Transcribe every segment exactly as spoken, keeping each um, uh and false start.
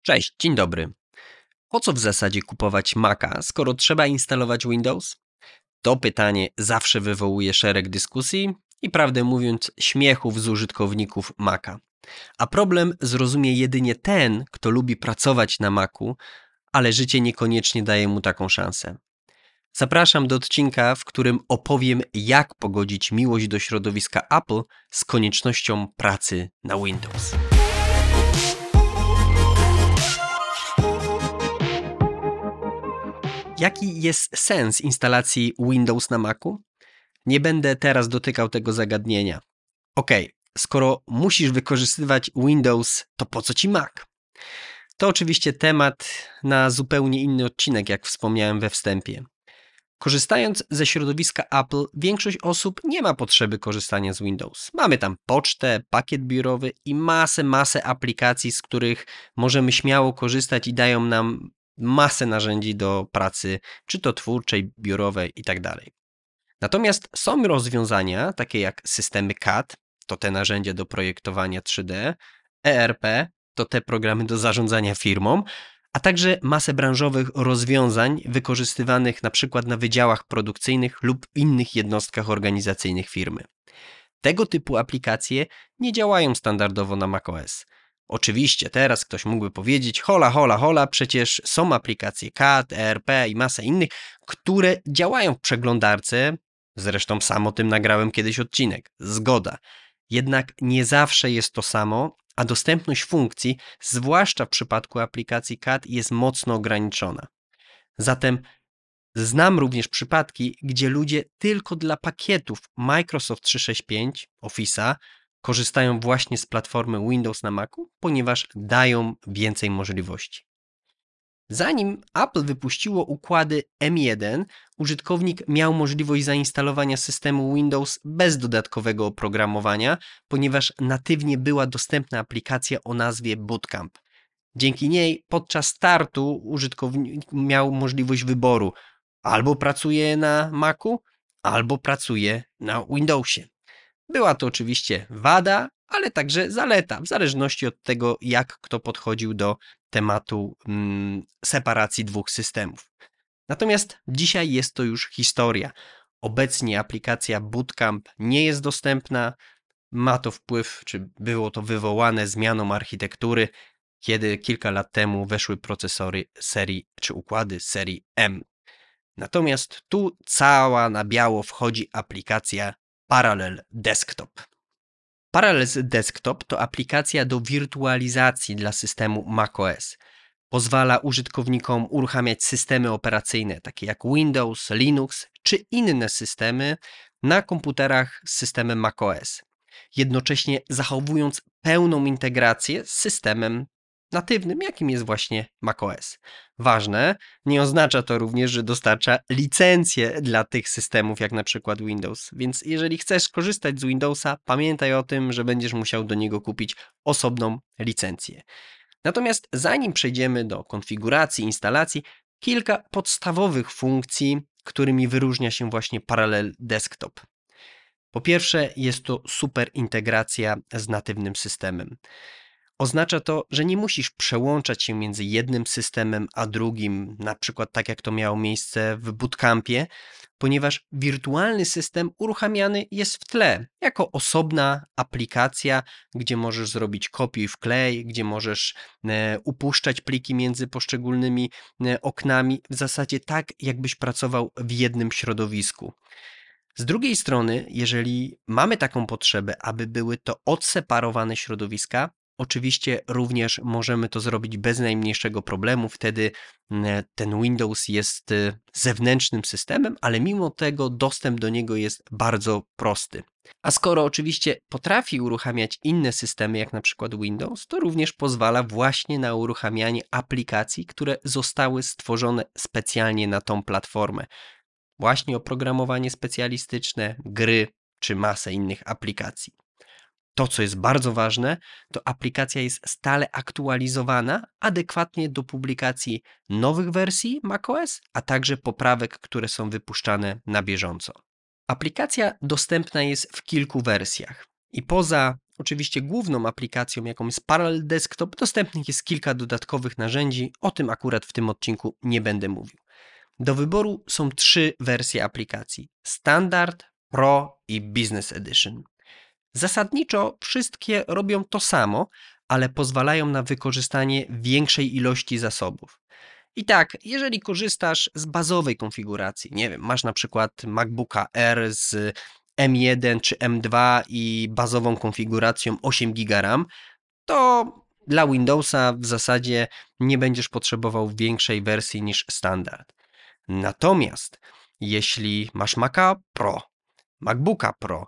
Cześć, dzień dobry. Po co w zasadzie kupować Maca, skoro trzeba instalować Windows? To pytanie zawsze wywołuje szereg dyskusji i prawdę mówiąc śmiechów z użytkowników Maca. A problem zrozumie jedynie ten, kto lubi pracować na Macu, ale życie niekoniecznie daje mu taką szansę. Zapraszam do odcinka, w którym opowiem, jak pogodzić miłość do środowiska Apple z koniecznością pracy na Windows. Jaki jest sens instalacji Windows na Macu? Nie będę teraz dotykał tego zagadnienia. Ok, skoro musisz wykorzystywać Windows, to po co ci Mac? To oczywiście temat na zupełnie inny odcinek, jak wspomniałem we wstępie. Korzystając ze środowiska Apple, większość osób nie ma potrzeby korzystania z Windows. Mamy tam pocztę, pakiet biurowy i masę, masę aplikacji, z których możemy śmiało korzystać i dają nam masę narzędzi do pracy, czy to twórczej, biurowej i tak dalej. Natomiast są rozwiązania, takie jak systemy C A D, to te narzędzia do projektowania trzy D, E R P, to te programy do zarządzania firmą, a także masę branżowych rozwiązań wykorzystywanych na przykład na wydziałach produkcyjnych lub innych jednostkach organizacyjnych firmy. Tego typu aplikacje nie działają standardowo na macOS. Oczywiście teraz ktoś mógłby powiedzieć, hola, hola, hola, przecież są aplikacje C A D, E R P i masa innych, które działają w przeglądarce, zresztą sam o tym nagrałem kiedyś odcinek, zgoda. Jednak nie zawsze jest to samo, a dostępność funkcji, zwłaszcza w przypadku aplikacji C A D, jest mocno ograniczona. Zatem znam również przypadki, gdzie ludzie tylko dla pakietów Microsoft trzysta sześćdziesiąt pięć, Office'a, korzystają właśnie z platformy Windows na Macu, ponieważ dają więcej możliwości. Zanim Apple wypuściło układy M jeden, użytkownik miał możliwość zainstalowania systemu Windows bez dodatkowego oprogramowania, ponieważ natywnie była dostępna aplikacja o nazwie Bootcamp. Dzięki niej podczas startu użytkownik miał możliwość wyboru: albo pracuje na Macu, albo pracuje na Windowsie. Była to oczywiście wada, ale także zaleta, w zależności od tego, jak kto podchodził do tematu mm, separacji dwóch systemów. Natomiast dzisiaj jest to już historia. Obecnie aplikacja Bootcamp nie jest dostępna. Ma to wpływ, czy było to wywołane zmianą architektury, kiedy kilka lat temu weszły procesory serii, czy układy serii M. Natomiast tu cała na biało wchodzi aplikacja Parallel Desktop. Parallel Desktop to aplikacja do wirtualizacji dla systemu macOS. Pozwala użytkownikom uruchamiać systemy operacyjne takie jak Windows, Linux czy inne systemy na komputerach z systemem macOS, jednocześnie zachowując pełną integrację z systemem natywnym, jakim jest właśnie macOS. Ważne, nie oznacza to również, że dostarcza licencje dla tych systemów, jak na przykład Windows, więc jeżeli chcesz korzystać z Windowsa, pamiętaj o tym, że będziesz musiał do niego kupić osobną licencję. Natomiast zanim przejdziemy do konfiguracji, instalacji, kilka podstawowych funkcji, którymi wyróżnia się właśnie Parallel Desktop. Po pierwsze, jest to super integracja z natywnym systemem. Oznacza to, że nie musisz przełączać się między jednym systemem a drugim, na przykład tak jak to miało miejsce w Bootcampie, ponieważ wirtualny system uruchamiany jest w tle, jako osobna aplikacja, gdzie możesz zrobić kopiuj wklej, gdzie możesz e, upuszczać pliki między poszczególnymi e, oknami, w zasadzie tak, jakbyś pracował w jednym środowisku. Z drugiej strony, jeżeli mamy taką potrzebę, aby były to odseparowane środowiska, oczywiście również możemy to zrobić bez najmniejszego problemu, wtedy ten Windows jest zewnętrznym systemem, ale mimo tego dostęp do niego jest bardzo prosty. A skoro oczywiście potrafi uruchamiać inne systemy, jak na przykład Windows, to również pozwala właśnie na uruchamianie aplikacji, które zostały stworzone specjalnie na tą platformę. Właśnie oprogramowanie specjalistyczne, gry czy masę innych aplikacji. To, co jest bardzo ważne, to aplikacja jest stale aktualizowana adekwatnie do publikacji nowych wersji macOS, a także poprawek, które są wypuszczane na bieżąco. Aplikacja dostępna jest w kilku wersjach i poza Oczywiście główną aplikacją, jaką jest Parallel Desktop, dostępnych jest kilka dodatkowych narzędzi, o tym akurat w tym odcinku nie będę mówił. Do wyboru są trzy wersje aplikacji: Standard, Pro i Business Edition. Zasadniczo wszystkie robią to samo, ale pozwalają na wykorzystanie większej ilości zasobów. I tak, jeżeli korzystasz z bazowej konfiguracji, nie wiem, masz na przykład MacBooka Air z M jeden czy M dwa i bazową konfiguracją osiem giga RAM, to dla Windowsa w zasadzie nie będziesz potrzebował większej wersji niż standard. Natomiast jeśli masz Maca Pro, MacBooka Pro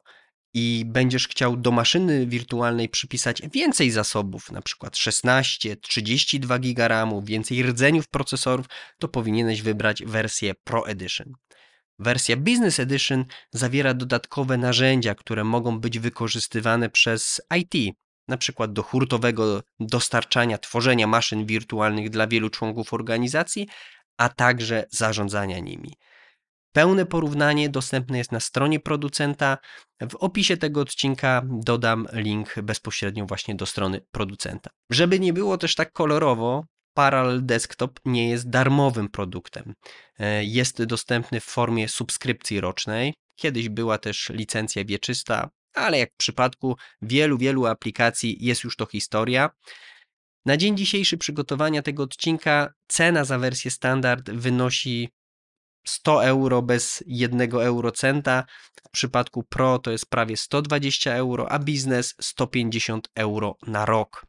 i będziesz chciał do maszyny wirtualnej przypisać więcej zasobów, na przykład szesnaście, trzydzieści dwa giga ramu, więcej rdzeniów procesorów, to powinieneś wybrać wersję Pro Edition. Wersja Business Edition zawiera dodatkowe narzędzia, które mogą być wykorzystywane przez I T, na przykład do hurtowego dostarczania, tworzenia maszyn wirtualnych dla wielu członków organizacji, a także zarządzania nimi. Pełne porównanie dostępne jest na stronie producenta. W opisie tego odcinka dodam link bezpośrednio właśnie do strony producenta. Żeby nie było też tak kolorowo, Parallel Desktop nie jest darmowym produktem. Jest dostępny w formie subskrypcji rocznej. Kiedyś była też licencja wieczysta, ale jak w przypadku wielu, wielu aplikacji jest już to historia. Na dzień dzisiejszy przygotowania tego odcinka cena za wersję standard wynosi sto euro bez jednego eurocenta. W przypadku Pro to jest prawie sto dwadzieścia euro, a Business sto pięćdziesiąt euro na rok.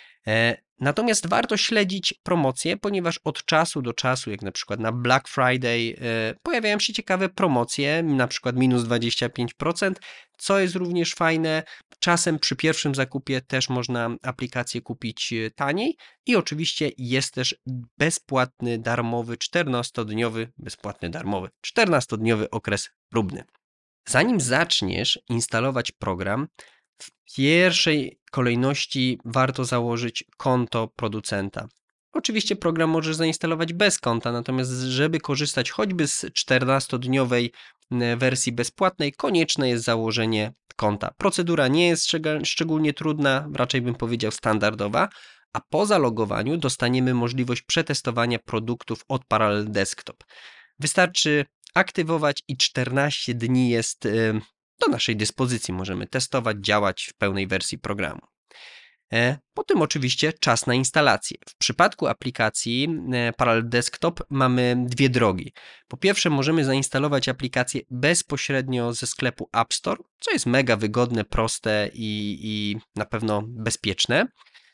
Natomiast warto śledzić promocje, ponieważ od czasu do czasu, jak na przykład na Black Friday, pojawiają się ciekawe promocje, na przykład minus dwadzieścia pięć procent, co jest również fajne. Czasem przy pierwszym zakupie też można aplikację kupić taniej i oczywiście jest też bezpłatny, darmowy, czternastodniowy, bezpłatny, darmowy, czternastodniowy okres próbny. Zanim zaczniesz instalować program, w pierwszej kolejności warto założyć konto producenta. Oczywiście program możesz zainstalować bez konta, natomiast żeby korzystać choćby z czternastodniowej wersji bezpłatnej, konieczne jest założenie konta. Procedura nie jest szczególnie trudna, raczej bym powiedział standardowa, a po zalogowaniu dostaniemy możliwość przetestowania produktów od Parallel Desktop. Wystarczy aktywować i czternaście dni jest do naszej dyspozycji. Możemy testować, działać w pełnej wersji programu. Potem oczywiście czas na instalację. W przypadku aplikacji Parallel Desktop mamy dwie drogi. Po pierwsze możemy zainstalować aplikację bezpośrednio ze sklepu App Store, co jest mega wygodne, proste i, i na pewno bezpieczne.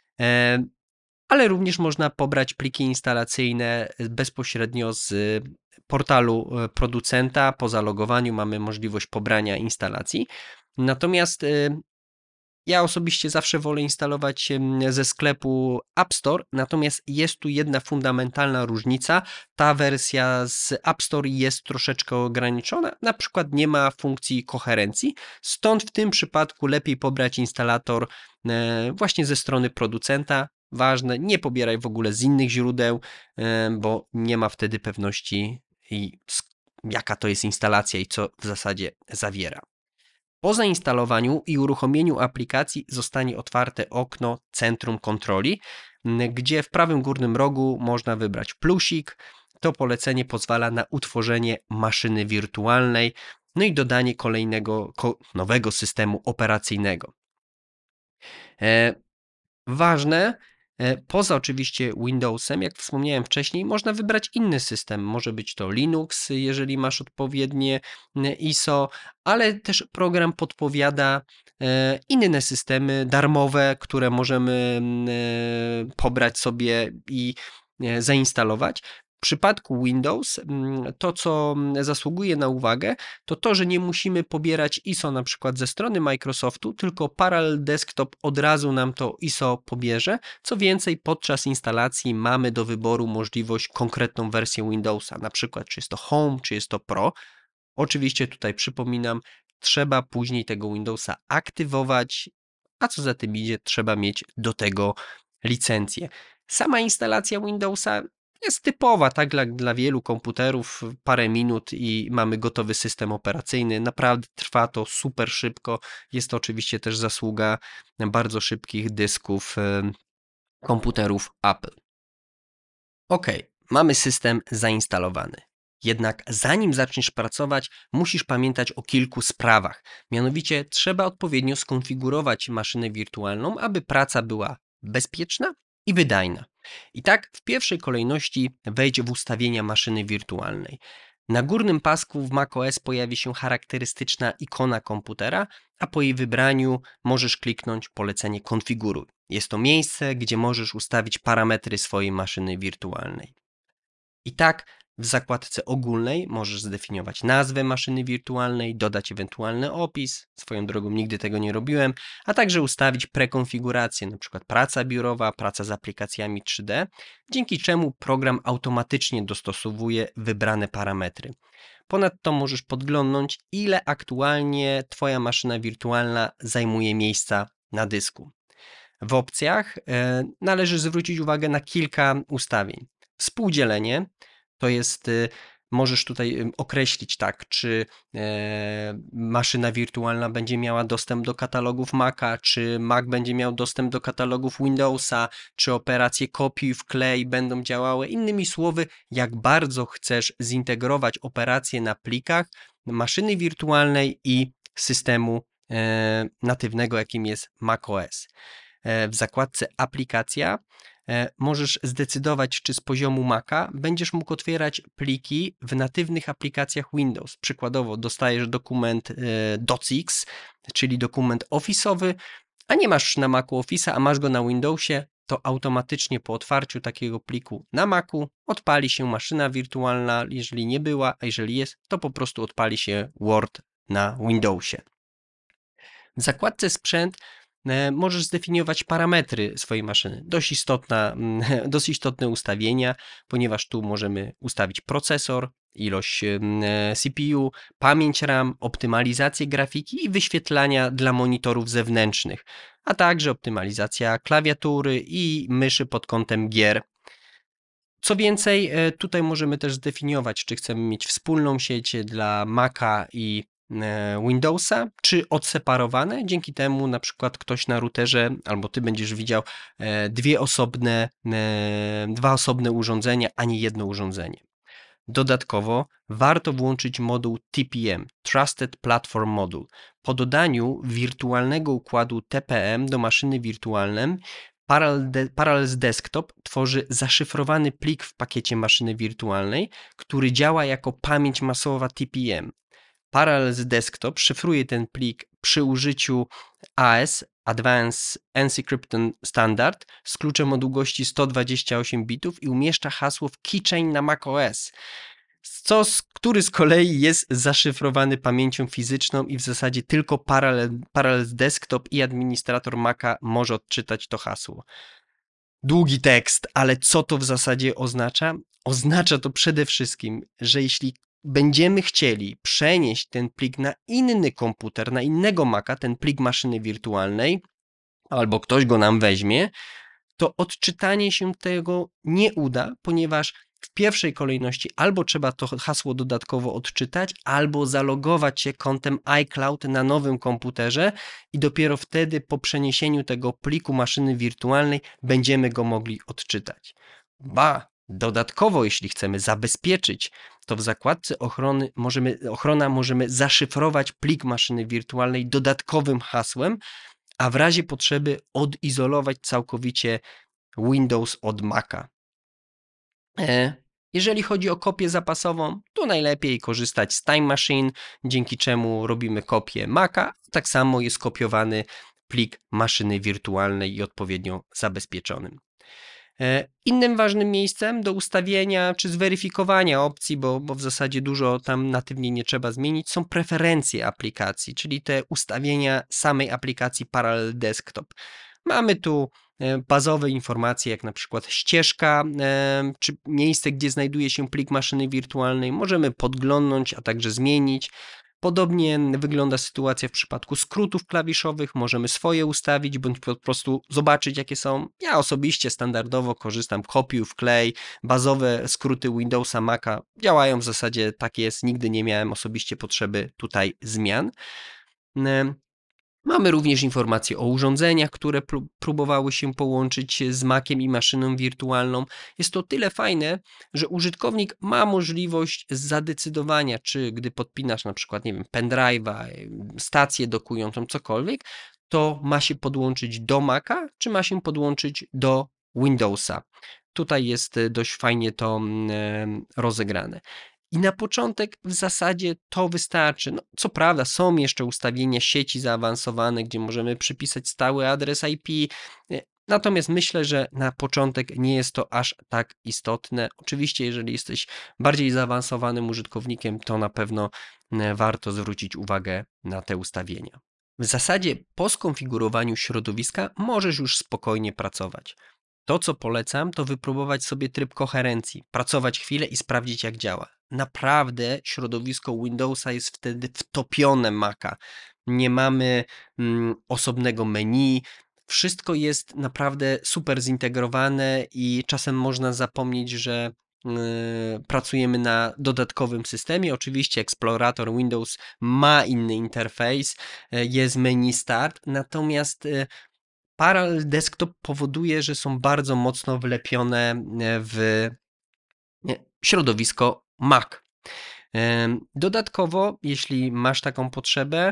Ale również można pobrać pliki instalacyjne bezpośrednio z portalu producenta. Po zalogowaniu mamy możliwość pobrania instalacji. Natomiast ja osobiście zawsze wolę instalować ze sklepu App Store, natomiast jest tu jedna fundamentalna różnica. Ta wersja z App Store jest troszeczkę ograniczona, na przykład nie ma funkcji koherencji, stąd w tym przypadku lepiej pobrać instalator właśnie ze strony producenta. Ważne, nie pobieraj w ogóle z innych źródeł, bo nie ma wtedy pewności, jaka to jest instalacja i co w zasadzie zawiera. Po zainstalowaniu i uruchomieniu aplikacji zostanie otwarte okno Centrum Kontroli, gdzie w prawym górnym rogu można wybrać plusik. To polecenie pozwala na utworzenie maszyny wirtualnej, no i dodanie kolejnego nowego systemu operacyjnego. Ważne, poza oczywiście Windowsem, jak wspomniałem wcześniej, można wybrać inny system. Może być to Linux, jeżeli masz odpowiednie I S O, ale też program podpowiada inne systemy darmowe, które możemy pobrać sobie i zainstalować. W przypadku Windows to, co zasługuje na uwagę, to to, że nie musimy pobierać I S O na przykład ze strony Microsoftu, tylko Parallel Desktop od razu nam to I S O pobierze. Co więcej, podczas instalacji mamy do wyboru możliwość konkretną wersję Windowsa, na przykład czy jest to Home, czy jest to Pro. Oczywiście tutaj przypominam, trzeba później tego Windowsa aktywować, a co za tym idzie, trzeba mieć do tego licencję. Sama instalacja Windowsa jest typowa, tak, dla, dla wielu komputerów, parę minut i mamy gotowy system operacyjny. Naprawdę trwa to super szybko. Jest to oczywiście też zasługa bardzo szybkich dysków e, komputerów Apple. Ok, mamy system zainstalowany. Jednak zanim zaczniesz pracować, musisz pamiętać o kilku sprawach. Mianowicie trzeba odpowiednio skonfigurować maszynę wirtualną, aby praca była bezpieczna i wydajna. I tak w pierwszej kolejności wejdź w ustawienia maszyny wirtualnej. Na górnym pasku w macOS pojawi się charakterystyczna ikona komputera, a po jej wybraniu możesz kliknąć polecenie konfiguruj. Jest to miejsce, gdzie możesz ustawić parametry swojej maszyny wirtualnej. I tak w zakładce ogólnej możesz zdefiniować nazwę maszyny wirtualnej, dodać ewentualny opis, swoją drogą nigdy tego nie robiłem, a także ustawić prekonfigurację, np. praca biurowa, praca z aplikacjami trzy D, dzięki czemu program automatycznie dostosowuje wybrane parametry. Ponadto możesz podglądnąć, ile aktualnie Twoja maszyna wirtualna zajmuje miejsca na dysku. W opcjach e, należy zwrócić uwagę na kilka ustawień. Współdzielenie to jest, y, możesz tutaj określić tak, czy e, maszyna wirtualna będzie miała dostęp do katalogów Maca, czy Mac będzie miał dostęp do katalogów Windowsa, czy operacje kopiuj wklej będą działały. Innymi słowy, jak bardzo chcesz zintegrować operacje na plikach maszyny wirtualnej i systemu e, natywnego, jakim jest macOS. W zakładce aplikacja możesz zdecydować, czy z poziomu Maca będziesz mógł otwierać pliki w natywnych aplikacjach Windows. Przykładowo dostajesz dokument docx, czyli dokument office'owy, a nie masz na Macu Office'a, a masz go na Windowsie, to automatycznie po otwarciu takiego pliku na Macu odpali się maszyna wirtualna, jeżeli nie była, a jeżeli jest, to po prostu odpali się Word na Windowsie. W zakładce sprzęt możesz zdefiniować parametry swojej maszyny. Dość istotna, dość istotne ustawienia, ponieważ tu możemy ustawić procesor, ilość C P U, pamięć RAM, optymalizację grafiki i wyświetlania dla monitorów zewnętrznych, a także optymalizacja klawiatury i myszy pod kątem gier. Co więcej, tutaj możemy też zdefiniować, czy chcemy mieć wspólną sieć dla Maca i Windowsa, czy odseparowane. Dzięki temu na przykład ktoś na routerze, albo ty będziesz widział dwie osobne, dwa osobne urządzenia, a nie jedno urządzenie. Dodatkowo warto włączyć moduł T P M, Trusted Platform Module. Po dodaniu wirtualnego układu T P M do maszyny wirtualnej, Parallels Desktop tworzy zaszyfrowany plik w pakiecie maszyny wirtualnej, który działa jako pamięć masowa T P M. Parallels Desktop szyfruje ten plik przy użyciu A E S, Advanced Encryption Standard, z kluczem o długości sto dwadzieścia osiem bitów i umieszcza hasło w keychain na macOS, co, który z kolei jest zaszyfrowany pamięcią fizyczną i w zasadzie tylko Parallels Desktop i administrator Maca może odczytać to hasło. Długi tekst, ale co to w zasadzie oznacza? Oznacza to przede wszystkim, że jeśli będziemy chcieli przenieść ten plik na inny komputer, na innego Maca, ten plik maszyny wirtualnej, albo ktoś go nam weźmie, to odczytanie się tego nie uda, ponieważ w pierwszej kolejności albo trzeba to hasło dodatkowo odczytać, albo zalogować się kontem iCloud na nowym komputerze i dopiero wtedy po przeniesieniu tego pliku maszyny wirtualnej będziemy go mogli odczytać. Ba, dodatkowo jeśli chcemy zabezpieczyć, to w zakładce ochrony możemy, ochrona możemy zaszyfrować plik maszyny wirtualnej dodatkowym hasłem, a w razie potrzeby odizolować całkowicie Windows od Maca. Jeżeli chodzi o kopię zapasową, to najlepiej korzystać z Time Machine, dzięki czemu robimy kopię Maca, tak samo jest kopiowany plik maszyny wirtualnej i odpowiednio zabezpieczonym. Innym ważnym miejscem do ustawienia czy zweryfikowania opcji, bo, bo w zasadzie dużo tam natywnie nie trzeba zmienić, są preferencje aplikacji, czyli te ustawienia samej aplikacji Parallel Desktop. Mamy tu bazowe informacje, jak na przykład ścieżka, czy miejsce, gdzie znajduje się plik maszyny wirtualnej. Możemy podglądnąć, a także zmienić. Podobnie wygląda sytuacja w przypadku skrótów klawiszowych. Możemy swoje ustawić, bądź po prostu zobaczyć, jakie są. Ja osobiście standardowo korzystam kopiuj, wklej, bazowe skróty Windowsa, Maca działają w zasadzie, tak jest, nigdy nie miałem osobiście potrzeby tutaj zmian. Mamy również informacje o urządzeniach, które próbowały się połączyć z Maciem i maszyną wirtualną. Jest to tyle fajne, że użytkownik ma możliwość zadecydowania, czy gdy podpinasz na przykład, nie wiem, pendrive'a, stację dokującą, cokolwiek, to ma się podłączyć do Maca, czy ma się podłączyć do Windowsa. Tutaj jest dość fajnie to rozegrane. I na początek w zasadzie to wystarczy. No, co prawda są jeszcze ustawienia sieci zaawansowane, gdzie możemy przypisać stały adres I P, natomiast myślę, że na początek nie jest to aż tak istotne. Oczywiście, jeżeli jesteś bardziej zaawansowanym użytkownikiem, to na pewno warto zwrócić uwagę na te ustawienia. W zasadzie po skonfigurowaniu środowiska możesz już spokojnie pracować. To, co polecam, to wypróbować sobie tryb koherencji, pracować chwilę i sprawdzić, jak działa. Naprawdę środowisko Windowsa jest wtedy wtopione Maca. Nie mamy mm, osobnego menu. Wszystko jest naprawdę super zintegrowane i czasem można zapomnieć, że yy, pracujemy na dodatkowym systemie. Oczywiście Explorator Windows ma inny interfejs, yy, jest menu Start, natomiast yy, Parallel Desktop powoduje, że są bardzo mocno wlepione w środowisko Mac. Dodatkowo, jeśli masz taką potrzebę,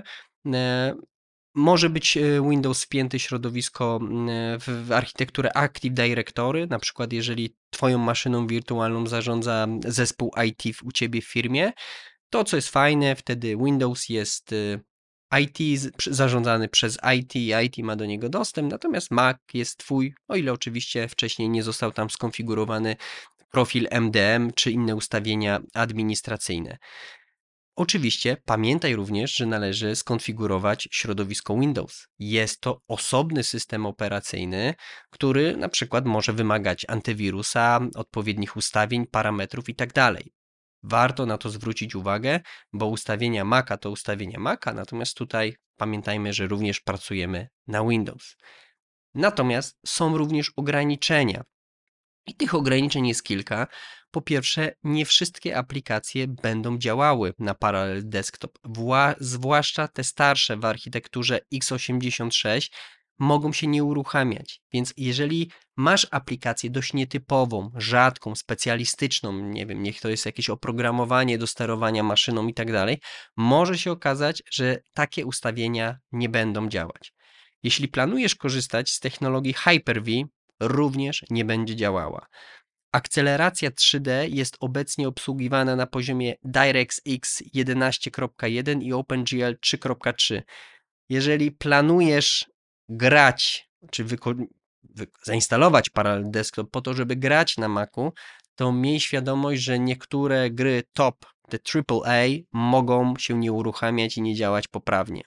może być Windows wpięty środowisko w architekturę Active Directory, na przykład jeżeli twoją maszyną wirtualną zarządza zespół I T u ciebie w firmie. To, co jest fajne, wtedy Windows jest I T zarządzany przez I T, I T ma do niego dostęp, natomiast Mac jest twój, o ile oczywiście wcześniej nie został tam skonfigurowany profil M D M czy inne ustawienia administracyjne. Oczywiście pamiętaj również, że należy skonfigurować środowisko Windows. Jest to osobny system operacyjny, który na przykład może wymagać antywirusa, odpowiednich ustawień, parametrów itd. Warto na to zwrócić uwagę, bo ustawienia Maca to ustawienia Maca, natomiast tutaj pamiętajmy, że również pracujemy na Windows. Natomiast są również ograniczenia. I tych ograniczeń jest kilka. Po pierwsze, nie wszystkie aplikacje będą działały na Parallel Desktop, Wła- zwłaszcza te starsze w architekturze x osiemdziesiąt sześć mogą się nie uruchamiać, więc jeżeli masz aplikację dość nietypową, rzadką, specjalistyczną, nie wiem, niech to jest jakieś oprogramowanie do sterowania maszyną i tak dalej, może się okazać, że takie ustawienia nie będą działać. Jeśli planujesz korzystać z technologii Hyper-V, również nie będzie działała. Akceleracja trzy D jest obecnie obsługiwana na poziomie DirectX jedenaście kropka jeden i OpenGL trzy kropka trzy. Jeżeli planujesz grać, czy wyko- wy- zainstalować Parallel Desktop po to, żeby grać na Macu, to miej świadomość, że niektóre gry top, te triple A, mogą się nie uruchamiać i nie działać poprawnie.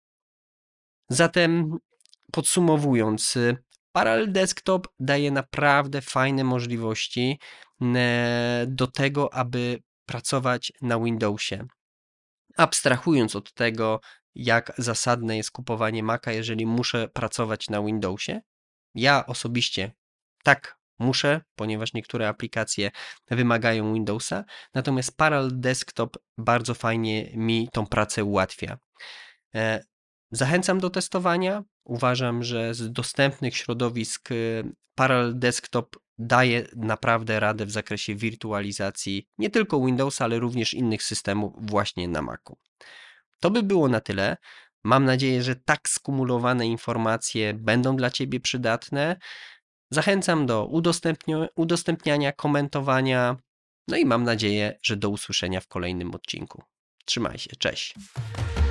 Zatem podsumowując, Parallel Desktop daje naprawdę fajne możliwości do tego, aby pracować na Windowsie. Abstrahując od tego, jak zasadne jest kupowanie Maca, jeżeli muszę pracować na Windowsie. Ja osobiście tak muszę, ponieważ niektóre aplikacje wymagają Windowsa, natomiast Parallel Desktop bardzo fajnie mi tą pracę ułatwia. Zachęcam do testowania. Uważam, że z dostępnych środowisk Parallel Desktop daje naprawdę radę w zakresie wirtualizacji nie tylko Windowsa, ale również innych systemów właśnie na Macu. To by było na tyle. Mam nadzieję, że tak skumulowane informacje będą dla Ciebie przydatne. Zachęcam do udostępnia- udostępniania, komentowania. No i mam nadzieję, że do usłyszenia w kolejnym odcinku. Trzymaj się, cześć.